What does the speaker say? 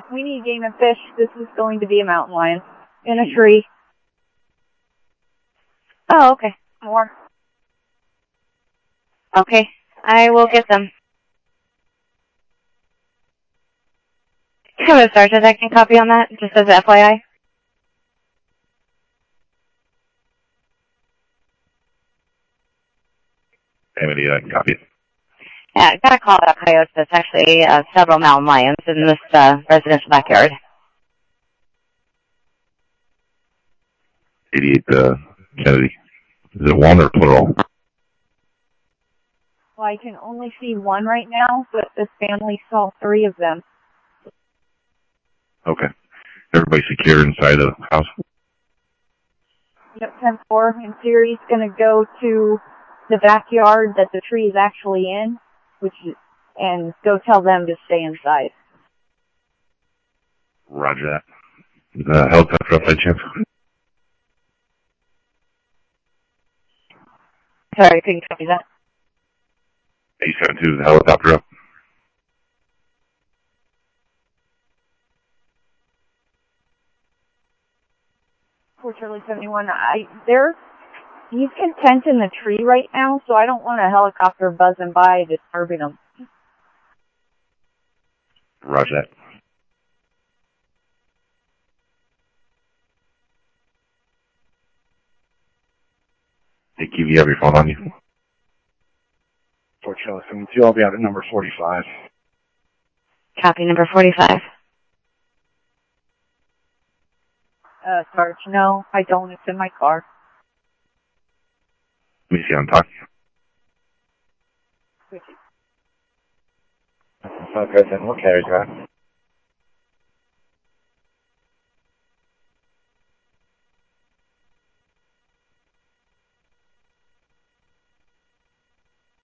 We need game and fish. This is going to be a mountain lion. In a tree. Oh, okay. More. Okay. I will get them. Come on, Sergeant. I can copy on that, just as FYI. Amity, I can copy it. Yeah, I got a call about coyotes. There's actually several mountain lions in this residential backyard. 88, Kennedy. Is it one or plural? Well, I can only see one right now, but this family saw 3 of them. Okay. Everybody secure inside the house? Yep, 10-4. And Siri's going to go to the backyard that the tree is actually in, and go tell them to stay inside. Roger that. Is the helicopter up by chance? Sorry, can you copy that? 872, is the helicopter up? For Charlie 71, he's content in the tree right now, so I don't want a helicopter buzzing by disturbing him. Roger that. Hey, Keith, you have your phone on you? For Charlie 72, I'll be out at number 45. Copy number 45. Sarge, no, I don't. It's in my car. Let me see on top. Okay, then what carriage, right?